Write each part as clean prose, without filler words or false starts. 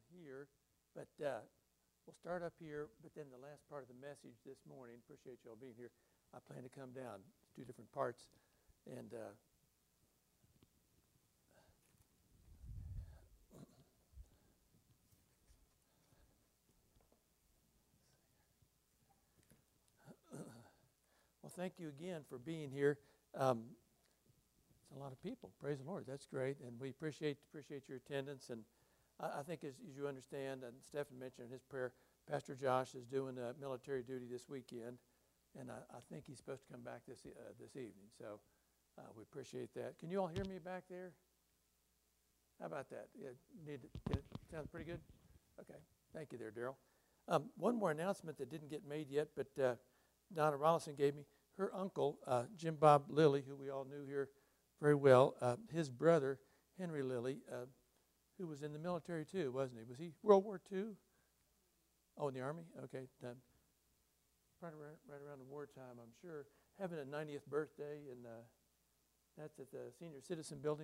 here, but we'll start up here, but then the last part of the message this morning, appreciate you all being here, I plan to come down. It's two different parts, and well, thank you again for being here. It's a lot of people. Praise the Lord. That's great, and we appreciate your attendance. And I think as you understand, and Stephen mentioned in his prayer, Pastor Josh is doing military duty this weekend, and I think he's supposed to come back this evening. So we appreciate that. Can you all hear me back there? How about that? Yeah, sounds pretty good? Okay. Thank you there, Daryl. One more announcement that didn't get made yet, but Donna Rollison gave me. Her uncle, Jim Bob Lilly, who we all knew here very well, his brother, Henry Lilly, who was in the military too, wasn't he? Was he World War II? Oh, in the Army? Okay. Probably right around the wartime, I'm sure. Having a 90th birthday, and that's at the Senior Citizen Building.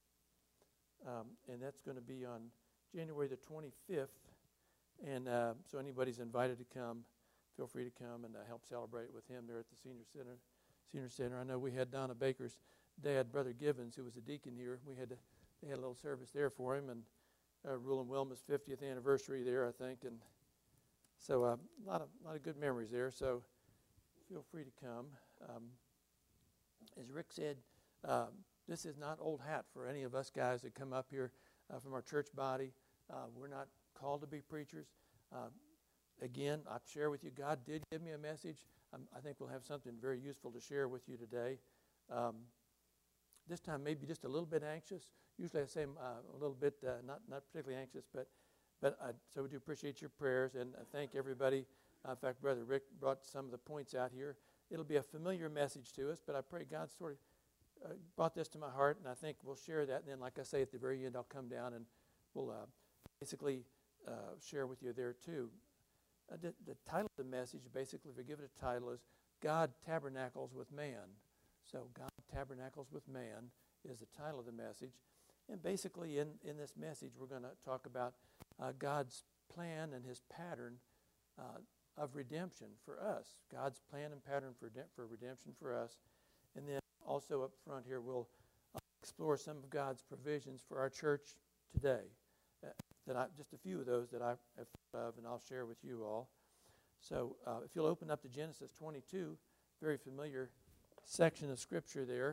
And that's going to be on January the 25th. And so anybody's invited to come. Feel free to come and help celebrate with him there at the Senior Center. I know we had Donna Baker's dad, Brother Givens, who was a deacon here. They had a little service there for him, and Rule and Wilma's 50th anniversary there, I think, and so a lot of good memories there. So feel free to come. As Rick said, this is not old hat for any of us guys that come up here from our church body. We're not called to be preachers. Again, I share with you, God did give me a message. I think we'll have something very useful to share with you today. This time maybe just a little bit anxious. Usually I say a little bit, not particularly anxious, but so we do appreciate your prayers, and I thank everybody. In fact, Brother Rick brought some of the points out here. It'll be a familiar message to us, but I pray God sort of brought this to my heart, and I think we'll share that. And then, like I say, at the very end, I'll come down and we'll basically share with you there too. The title of the message, basically, if you give it a title, is God Tabernacles with Man. So God Tabernacles with Man is the title of the message. And basically in this message, we're going to talk about God's plan and his pattern of redemption for us. God's plan and pattern for redemption for us. And then also up front here, we'll explore some of God's provisions for our church today. Just a few of those that I have thought of, and I'll share with you all. So if you'll open up to Genesis 22, very familiar section of Scripture there.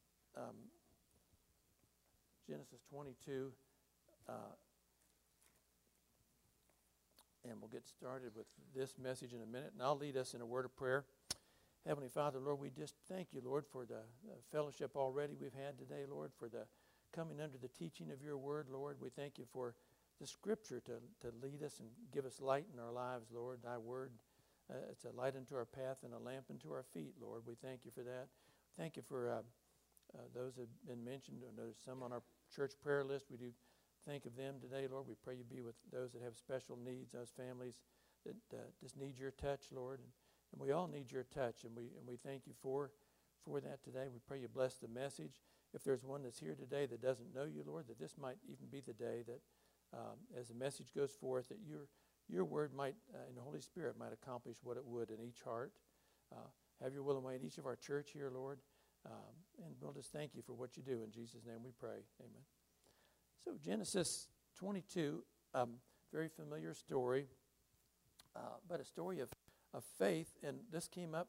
Genesis 22, and we'll get started with this message in a minute, and I'll lead us in a word of prayer. Heavenly Father, Lord, we just thank you, Lord, for the fellowship already we've had today, Lord, for the coming under the teaching of your word, Lord. We thank you for the Scripture to lead us and give us light in our lives, Lord. Thy word, it's a light unto our path and a lamp unto our feet, Lord. We thank you for that. Thank you for those that have been mentioned. There's some on our church prayer list. We do think of them today, Lord. We pray you be with those that have special needs, those families that just need your touch, Lord. And we all need your touch, and we thank you for that today. We pray you bless the message. If there's one that's here today that doesn't know you, Lord, that this might even be the day that as the message goes forth, that your word might, and the Holy Spirit might accomplish what it would in each heart. Have your will and way in each of our church here, Lord. And we'll just thank you for what you do. In Jesus' name we pray. Amen. So Genesis 22, very familiar story, but a story of faith. And this came up,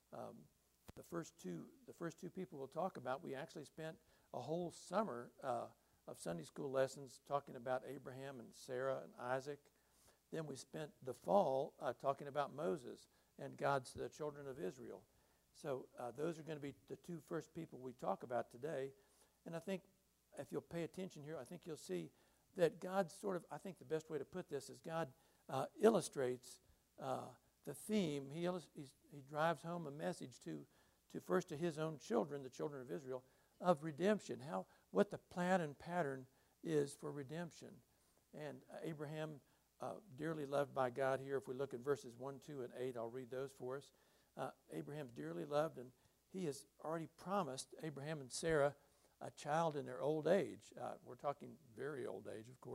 the first two people we'll talk about. We actually spent a whole summer of Sunday school lessons talking about Abraham and Sarah and Isaac. Then we spent the fall talking about Moses and the children of Israel. So those are going to be the two first people we talk about today. And I think if you'll pay attention here, I think you'll see that God I think the best way to put this is God illustrates the theme. He drives home a message to first to his own children, the children of Israel, of redemption, what the plan and pattern is for redemption. And Abraham, dearly loved by God here, if we look at verses 1, 2, and 8, I'll read those for us. Abraham's dearly loved, and he has already promised Abraham and Sarah a child in their old age. We're talking very old age, of course.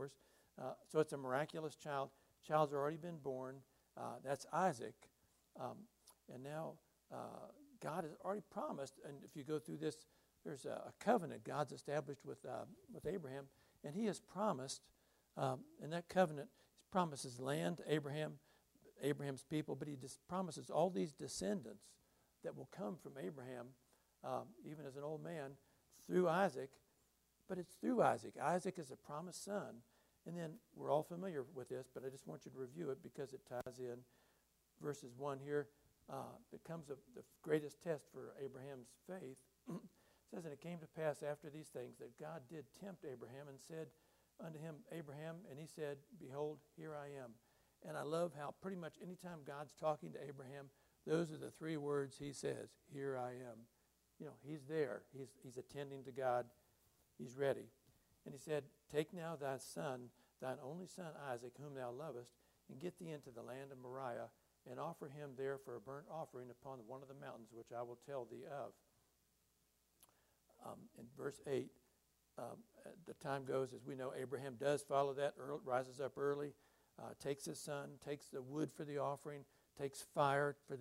So it's a miraculous child. Child's already been born. That's Isaac. And now God has already promised, and if you go through this, there's a covenant God's established with Abraham, and he has promised, in that covenant, he promises land to Abraham's people, but he promises all these descendants that will come from Abraham, even as an old man, through Isaac. But it's through Isaac. Isaac is a promised son. And then we're all familiar with this, but I just want you to review it because it ties in. Verses 1 here becomes the greatest test for Abraham's faith. It says, and it came to pass after these things that God did tempt Abraham and said unto him, Abraham, and he said, behold, here I am. And I love how pretty much anytime God's talking to Abraham, those are the three words he says, here I am. You know, he's there. He's attending to God. He's ready. And he said, take now thy son, thine only son Isaac, whom thou lovest, and get thee into the land of Moriah, and offer him there for a burnt offering upon one of the mountains which I will tell thee of. In verse 8, the time goes, as we know, Abraham does follow that, rises up early, takes his son, takes the wood for the offering, takes fire for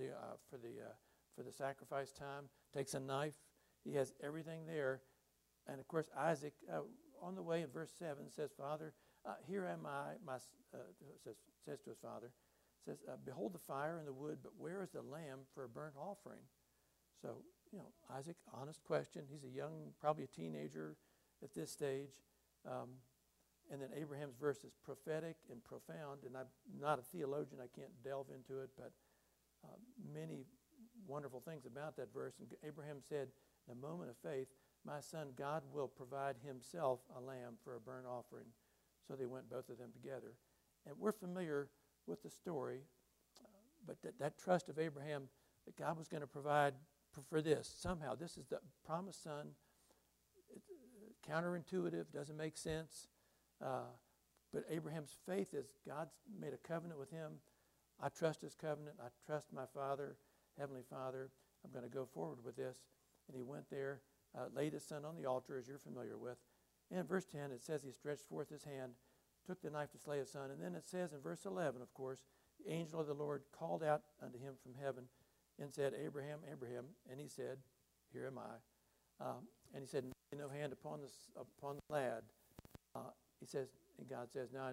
the sacrifice time, takes a knife. He has everything there. And of course, Isaac, on the way in verse 7, says, Father, here am I, says to his father, says, behold the fire and the wood, but where is the lamb for a burnt offering? So, you know, Isaac, honest question. He's a young, probably a teenager at this stage. And then Abraham's verse is prophetic and profound. And I'm not a theologian. I can't delve into it, but many wonderful things about that verse. And Abraham said, in a moment of faith, my son, God will provide himself a lamb for a burnt offering. So they went, both of them together. And we're familiar with the story, but that trust of Abraham that God was going to provide for this. Somehow, this is the promised son. It's counterintuitive, doesn't make sense. But Abraham's faith is God's made a covenant with him. I trust his covenant. I trust my Father, Heavenly Father. I'm going to go forward with this. And he went there, laid his son on the altar, as you're familiar with. And in verse 10, it says he stretched forth his hand, took the knife to slay his son. And then it says in verse 11, of course, the angel of the Lord called out unto him from heaven and said, Abraham, Abraham. And he said, here am I. And he said, lay no hand upon the lad. He says, and God says, now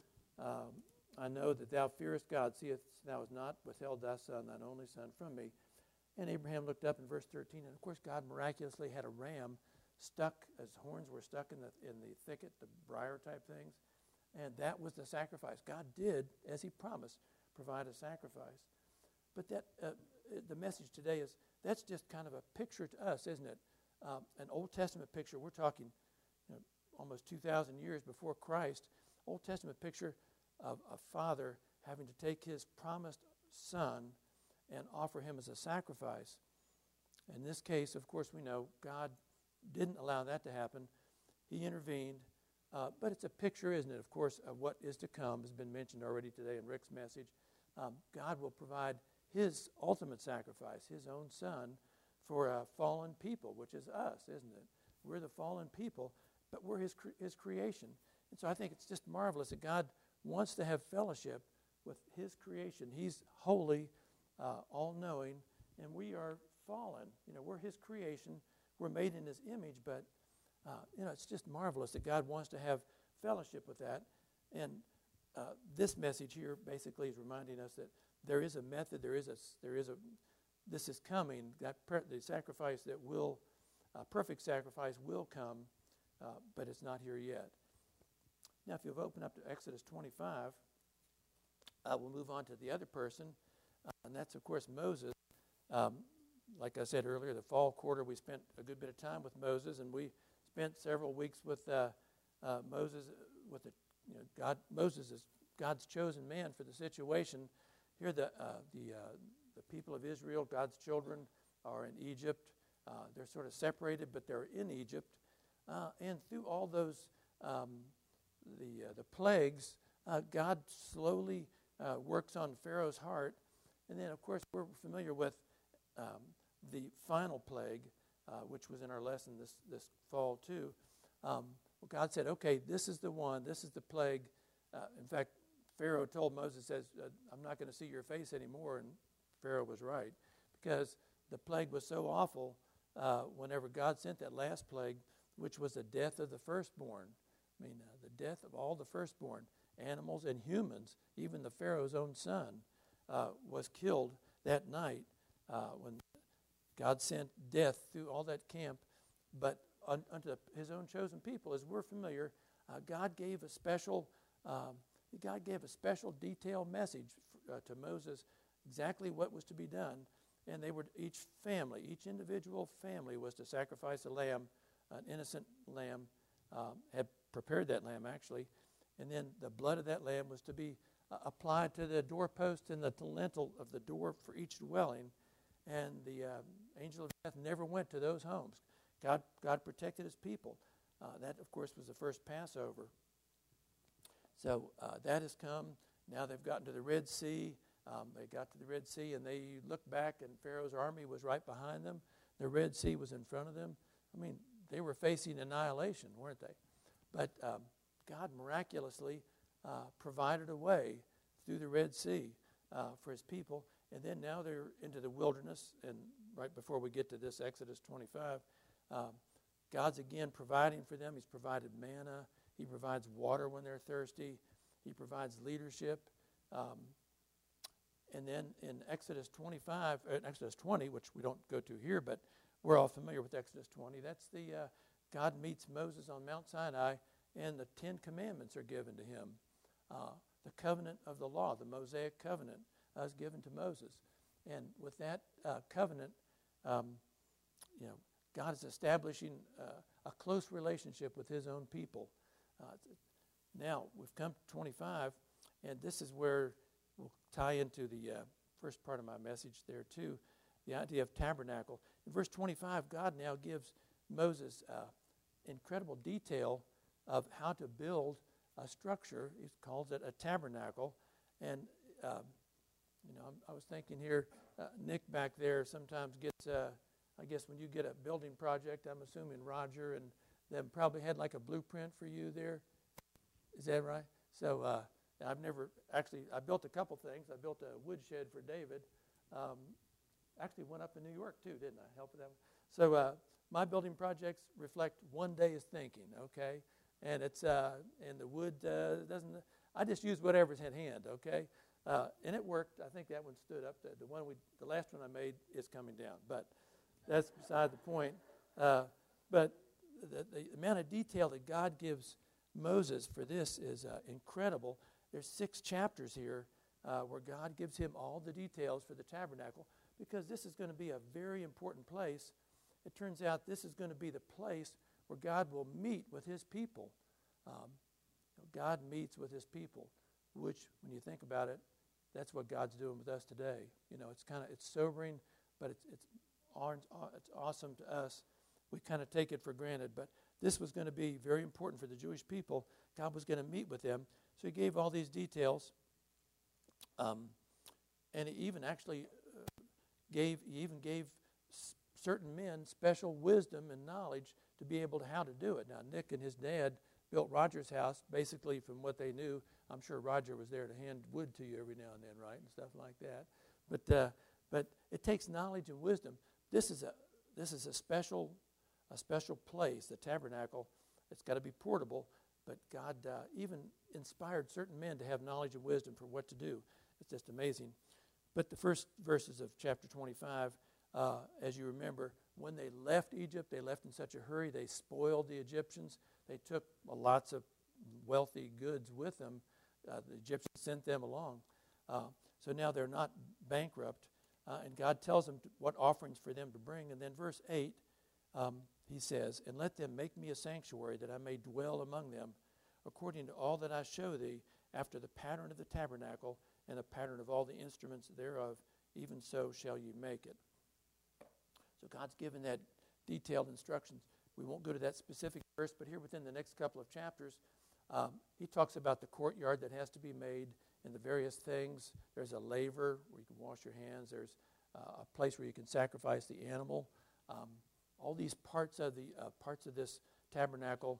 I know that thou fearest God, seest thou hast not withheld thy son, thine only son, from me. And Abraham looked up in verse 13, and of course God miraculously had a ram stuck, as horns were stuck in the thicket, the briar type things, and that was the sacrifice. God did, as he promised, provide a sacrifice. But that the message today is, that's just kind of a picture to us, isn't it? An Old Testament picture. We're talking almost 2,000 years before Christ. Old Testament picture of a father having to take his promised son and offer him as a sacrifice. In this case, of course, we know God didn't allow that to happen. He intervened. But it's a picture, isn't it, of course, of what is to come, has been mentioned already today in Rick's message. God will provide his ultimate sacrifice, his own son, for a fallen people, which is us, isn't it? We're the fallen people, but we're his creation. And so I think it's just marvelous that God wants to have fellowship with his creation. He's holy, all-knowing, and we are fallen. We're his creation. We're made in his image, but it's just marvelous that God wants to have fellowship with that. And this message here basically is reminding us that there is a method, this is coming, the sacrifice that will, perfect sacrifice will come, but it's not here yet. Now, if you'll open up to Exodus 25, we'll move on to the other person, and that's, of course, Moses. Like I said earlier, the fall quarter, we spent a good bit of time with Moses, and we spent several weeks with Moses. Moses is God's chosen man for the situation. Here, the people of Israel, God's children, are in Egypt. They're sort of separated, but they're in Egypt. And through all those the plagues, God slowly works on Pharaoh's heart. And then, of course, we're familiar with the final plague, which was in our lesson this fall too. Well, God said, okay, this is the one. This is the plague. In fact, Pharaoh told Moses, says, I'm not going to see your face anymore. And Pharaoh was right, because the plague was so awful whenever God sent that last plague, which was the death of the firstborn. I mean, the death of all the firstborn, animals and humans, even the Pharaoh's own son, was killed that night when God sent death through all that camp. But unto his own chosen people, as we're familiar, God gave a special detailed message to Moses, exactly what was to be done. And they were, each individual family was to sacrifice a lamb, an innocent lamb, had prepared that lamb actually, and then the blood of that lamb was to be applied to the doorpost and the lintel of the door for each dwelling. And the angel of death never went to those homes. God protected his people. That, of course, was the first Passover. So that has come. Now they've gotten to the Red Sea. They got to the Red Sea, and they looked back, and Pharaoh's army was right behind them. The Red Sea was in front of them. I mean, they were facing annihilation, weren't they? But God miraculously provided a way through the Red Sea for his people. And then now they're into the wilderness. And right before we get to this Exodus 25, God's again providing for them. He's provided manna. He provides water when they're thirsty. He provides leadership. And then in Exodus 20, which we don't go to here, but we're all familiar with Exodus 20. That's the God meets Moses on Mount Sinai, and the 10 Commandments are given to him. The covenant of the law, the Mosaic covenant, is given to Moses. And with that covenant, God is establishing a close relationship with his own people. Now, we've come to 25, and this is where we'll tie into the first part of my message there too, the idea of tabernacle. In verse 25, God now gives Moses incredible detail of how to build a structure. He calls it a tabernacle. And, I was thinking here, Nick back there sometimes gets, I guess when you get a building project, I'm assuming Roger and them probably had like a blueprint for you there. Is that right? So I've never, actually, I built a couple things. I built a woodshed for David. Actually went up in New York too, didn't I? Help with that one. So my building projects reflect one day's thinking, okay? And it's, and the wood doesn't, I just use whatever's at hand, okay? And it worked. I think that one stood up. The last one I made is coming down, but that's beside the point. But the amount of detail that God gives Moses for this is incredible. There's 6 chapters here where God gives him all the details for the tabernacle, because this is going to be a very important place. It turns out this is going to be the place where God will meet with his people. God meets with his people, which, when you think about it, that's what God's doing with us today. It's sobering, but it's awesome to us. We kind of take it for granted, but this was going to be very important for the Jewish people. God was going to meet with them, so he gave all these details, and he even actually gave certain men special wisdom and knowledge to be able to how to do it. Now, Nick and his dad built Roger's house basically from what they knew. I'm sure Roger was there to hand wood to you every now and then, right, and stuff like that. But it takes knowledge and wisdom. This is a special place, the tabernacle. It's got to be portable, but God even inspired certain men to have knowledge and wisdom for what to do. It's just amazing. But the first verses of chapter 25, as you remember, when they left Egypt, they left in such a hurry. They spoiled the Egyptians. They took lots of wealthy goods with them. The Egyptians sent them along. So now they're not bankrupt. And God tells them what offerings for them to bring. And then verse 8, he says, "And let them make me a sanctuary, that I may dwell among them, according to all that I show thee, after the pattern of the tabernacle, and the pattern of all the instruments thereof, even so shall you make it." So God's given that detailed instructions. We won't go to that specific verse, but here within the next couple of chapters, he talks about the courtyard that has to be made and the various things. There's a laver where you can wash your hands. There's a place where you can sacrifice the animal. All these parts of this tabernacle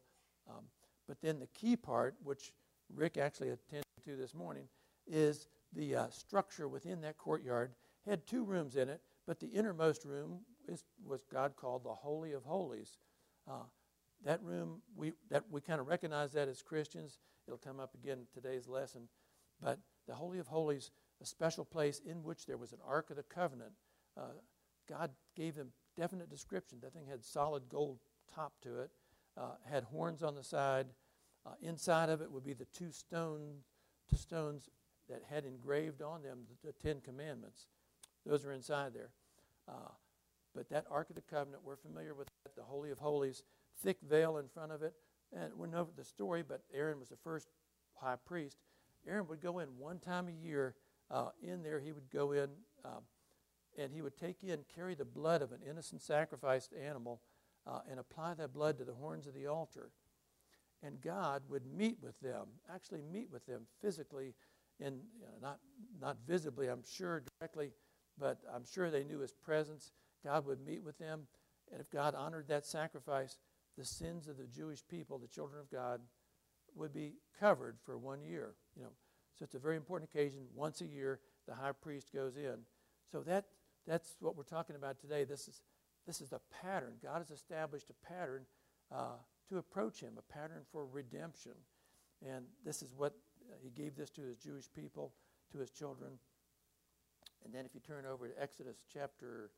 But then the key part, which Rick actually attended to this morning, is the structure within that courtyard. Had 2 rooms in it, but the innermost room was God called the Holy of Holies. That room, we kind of recognize that as Christians. It'll come up again in today's lesson. But the Holy of Holies, a special place in which there was an Ark of the Covenant. God gave them definite description. That thing had solid gold top to it, had horns on the side. Inside of it would be the two stones that had engraved on them the 10 Commandments. Those are inside there. But that Ark of the Covenant, we're familiar with that, the Holy of Holies, thick veil in front of it. And we know the story, but Aaron was the first high priest. Aaron would go in one time a year. In there, he would go in and he would carry the blood of an innocent sacrificed animal and apply that blood to the horns of the altar. And God would meet with them physically, and not visibly, I'm sure, directly, but I'm sure they knew his presence. God would meet with them, and if God honored that sacrifice, the sins of the Jewish people, the children of God, would be covered for 1 year. So it's a very important occasion. Once a year, the high priest goes in. So that's what we're talking about today. This is the pattern. God has established a pattern to approach him, a pattern for redemption. And this is what he gave this to his Jewish people, to his children. And then if you turn over to Exodus chapter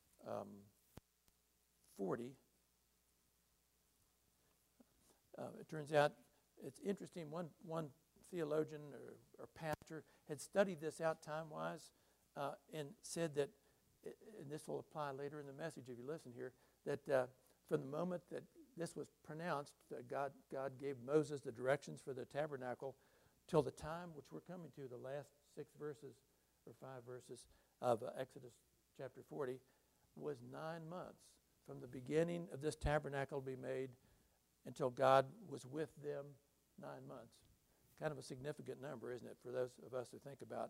40, it turns out it's interesting. One theologian or pastor had studied this out time-wise and said that, and this will apply later in the message if you listen here, that from the moment that this was pronounced, God gave Moses the directions for the tabernacle till the time, which we're coming to, the last 6 verses or 5 verses of Exodus chapter 40, was 9 months from the beginning of this tabernacle to be made until God was with them. 9 months. Kind of a significant number, isn't it, for those of us who think about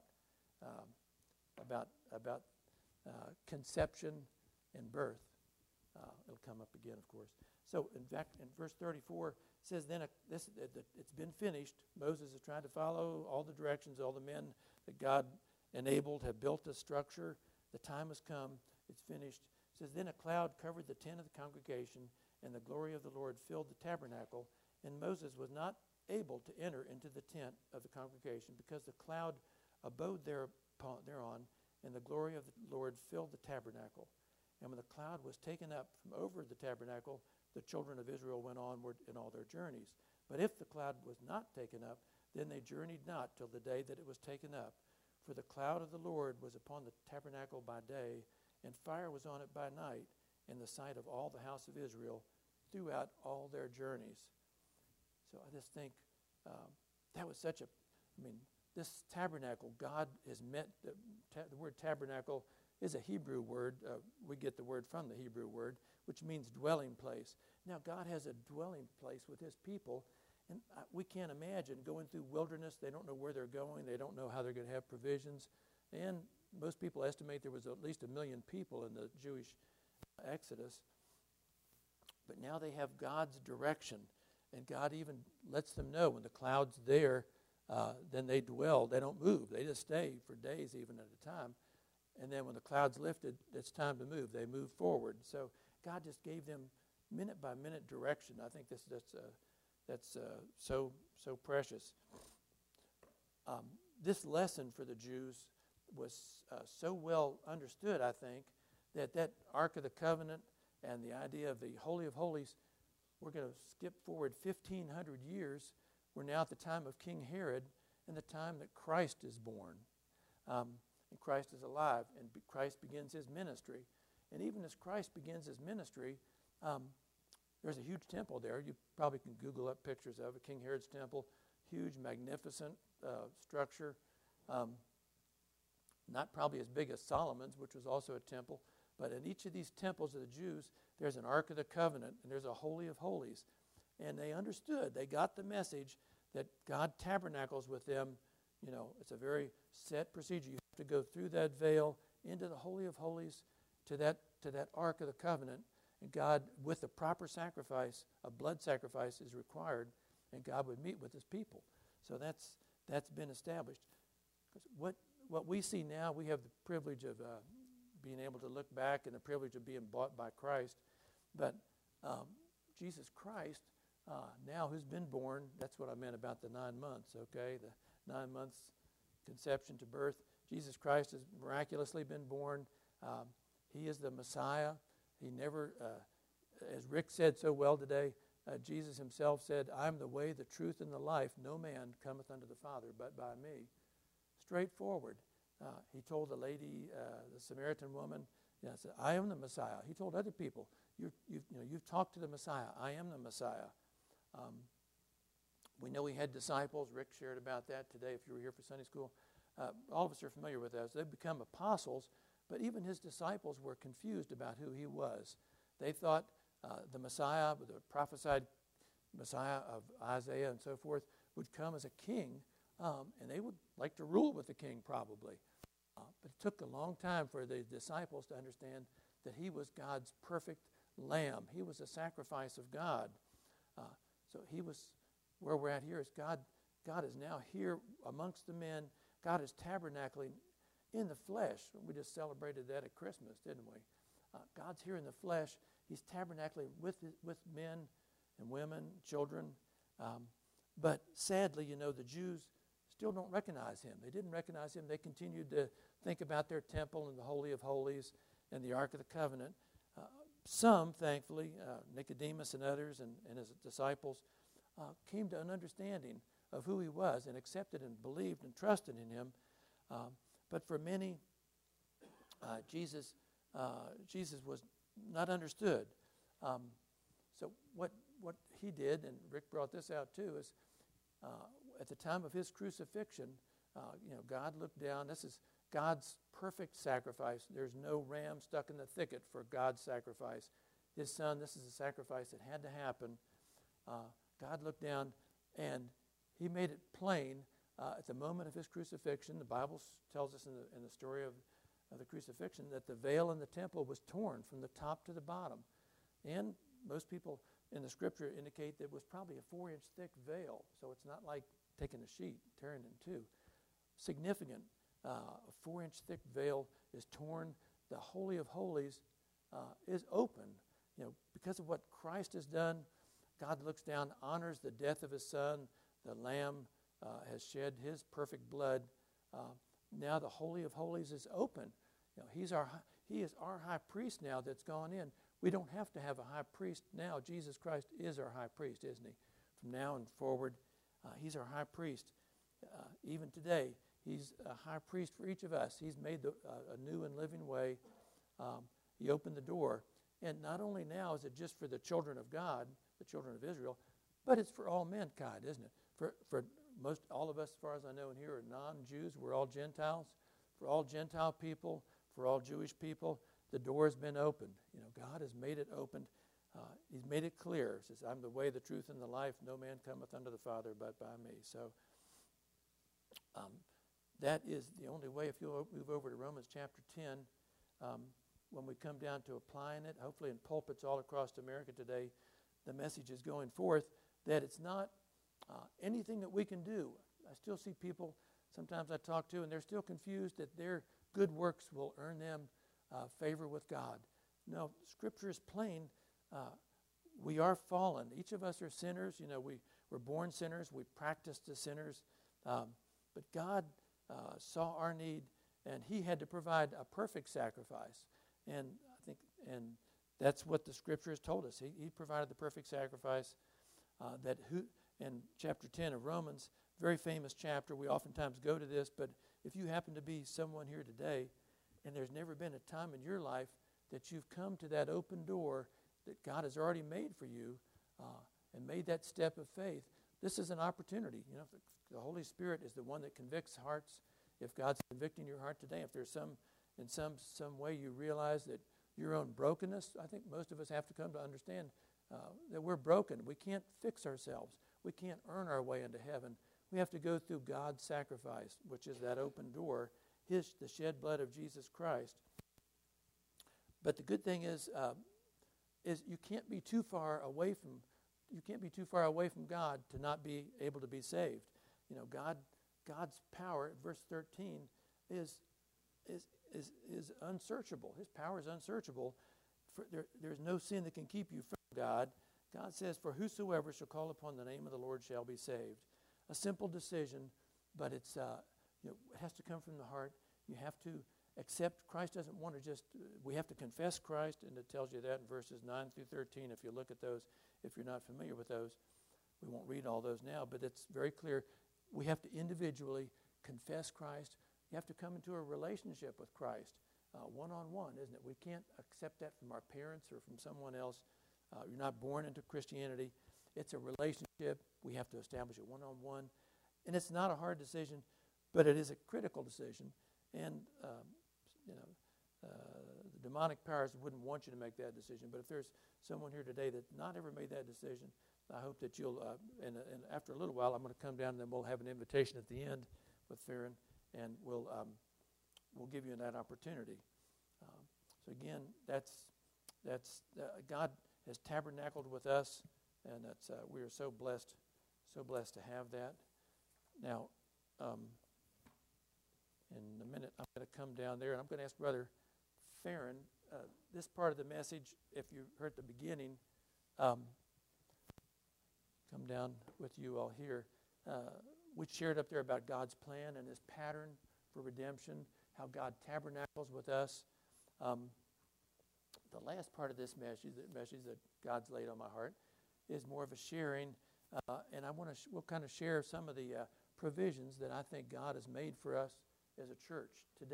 conception and birth. It'll come up again, of course. So, in fact, in verse 34, it says, then it's been finished. Moses is trying to follow all the directions. All the men that God enabled have built this structure. The time has come. It's finished. It says, then a cloud covered the tent of the congregation, and the glory of the Lord filled the tabernacle. And Moses was not able to enter into the tent of the congregation because the cloud abode thereon, and the glory of the Lord filled the tabernacle. And when the cloud was taken up from over the tabernacle, the children of Israel went onward in all their journeys. But if the cloud was not taken up, then they journeyed not till the day that it was taken up. For the cloud of the Lord was upon the tabernacle by day, and fire was on it by night, in the sight of all the house of Israel throughout all their journeys. So I just think that was this tabernacle, God has met, the word tabernacle is a Hebrew word. We get the word from the Hebrew word, which means dwelling place. Now, God has a dwelling place with his people, and we can't imagine going through wilderness. They don't know where they're going. They don't know how they're going to have provisions. And most people estimate there was at least 1 million people in the Jewish Exodus. But now they have God's direction, and God even lets them know when the cloud's there, then they dwell. They don't move. They just stay for days even at a time. And then when the cloud's lifted, it's time to move. They move forward. So God just gave them minute-by-minute direction. I think that's so precious. This lesson for the Jews was so well understood, I think, that Ark of the Covenant and the idea of the Holy of Holies, we're going to skip forward 1,500 years. We're now at the time of King Herod and the time that Christ is born. And Christ is alive, and Christ begins his ministry. And even as Christ begins his ministry, there's a huge temple there. You probably can Google up pictures of it, King Herod's temple, huge, magnificent structure. Not probably as big as Solomon's, which was also a temple, but in each of these temples of the Jews, there's an Ark of the Covenant, and there's a Holy of Holies. And they understood, they got the message that God tabernacles with them. It's a very set procedure. You have to go through that veil into the Holy of Holies to that Ark of the Covenant. And God, with the proper sacrifice, a blood sacrifice is required, and God would meet with his people. So that's been established. 'Cause what we see now, we have the privilege of being able to look back and the privilege of being bought by Christ. But Jesus Christ, now who's been born, that's what I meant about the 9 months, okay? The 9 months conception to birth. Jesus Christ has miraculously been born. He is the Messiah. He never, as Rick said so well today, Jesus himself said, I'm the way, the truth, and the life. No man cometh unto the Father but by me. Straightforward. He told the lady, the Samaritan woman, said, I am the Messiah. He told other people, you've talked to the Messiah. I am the Messiah. We know he had disciples. Rick shared about that today if you were here for Sunday school. All of us are familiar with those. They've become apostles, but even his disciples were confused about who he was. They thought the Messiah, the prophesied Messiah of Isaiah and so forth, would come as a king, and they would like to rule with the king probably. But it took a long time for the disciples to understand that he was God's perfect lamb. He was a sacrifice of God. So he was, where we're at here is God is now here amongst the men. God is tabernacling in the flesh. We just celebrated that at Christmas, didn't we? God's here in the flesh. He's tabernacling with men and women, children. But sadly, the Jews still don't recognize him. They didn't recognize him. They continued to think about their temple and the Holy of Holies and the Ark of the Covenant. Some, thankfully, Nicodemus and others and his disciples came to an understanding of who he was and accepted and believed and trusted in him. But for many, Jesus was not understood. So what he did, and Rick brought this out too, is at the time of his crucifixion, God looked down. This is God's perfect sacrifice. There's no ram stuck in the thicket for God's sacrifice. His son, this is a sacrifice that had to happen. God looked down and he made it plain at the moment of his crucifixion. The Bible tells us in the story of the crucifixion that the veil in the temple was torn from the top to the bottom. And most people in the scripture indicate that it was probably a 4-inch thick veil. So it's not like taking a sheet, tearing it in two. Significant. A 4-inch thick veil is torn. The Holy of Holies is open. Because of what Christ has done, God looks down, honors the death of his son. The Lamb has shed his perfect blood. Now the Holy of Holies is open. He is our high priest now that's gone in. We don't have to have a high priest now. Jesus Christ is our high priest, isn't he? From now and forward, he's our high priest. Even today, he's a high priest for each of us. He's made a new and living way. He opened the door. And not only now is it just for the children of God, the children of Israel, but it's for all mankind, isn't it? For most, all of us, as far as I know in here, are non-Jews. We're all Gentiles. For all Gentile people, for all Jewish people, the door has been opened. God has made it open. He's made it clear. He says, I'm the way, the truth, and the life. No man cometh unto the Father but by me. So that is the only way. If you'll move over to Romans chapter 10, when we come down to applying it, hopefully in pulpits all across America today, the message is going forth that it's not anything that we can do. I still see people sometimes I talk to, and they're still confused that their good works will earn them favor with God. No, Scripture is plain. We are fallen. Each of us are sinners. We're born sinners. We practice as sinners. But God saw our need, and he had to provide a perfect sacrifice. And that's what the Scripture has told us. He provided the perfect sacrifice in chapter 10 of Romans, very famous chapter. We oftentimes go to this, but if you happen to be someone here today and there's never been a time in your life that you've come to that open door that God has already made for you and made that step of faith, this is an opportunity. The Holy Spirit is the one that convicts hearts. If God's convicting your heart today, if there's in some way you realize that your own brokenness, I think most of us have to come to understand that we're broken. We can't fix ourselves. We can't earn our way into heaven. We have to go through God's sacrifice, which is that open door, the shed blood of Jesus Christ. But the good thing is, is you can't be too far away from God to not be able to be saved. God's power, verse 13, is unsearchable. His power is unsearchable. There's no sin that can keep you from God. God says, "For whosoever shall call upon the name of the Lord shall be saved." A simple decision, but it has to come from the heart. You have to accept. Christ doesn't want to just, we have to confess Christ, and it tells you that in verses 9 through 13. If you look at those, if you're not familiar with those, we won't read all those now, but it's very clear. We have to individually confess Christ. You have to come into a relationship with Christ, one-on-one, isn't it? We can't accept that from our parents or from someone else. You're not born into Christianity. It's a relationship. We have to establish it one-on-one. And it's not a hard decision, but it is a critical decision. And, the demonic powers wouldn't want you to make that decision. But if there's someone here today that not ever made that decision, I hope that you'll, and after a little while, I'm going to come down and then we'll have an invitation at the end with Farron, and we'll give you that opportunity. So again, that's God has tabernacled with us, and that's we are so blessed to have that. Now, in a minute, I'm going to come down there, and I'm going to ask Brother Farron, this part of the message, if you heard the beginning, come down with you all here. We shared up there about God's plan and His pattern for redemption, how God tabernacles with us. The last part of this message that God's laid on my heart, is more of a sharing, and we'll kind of share some of the provisions that I think God has made for us as a church today.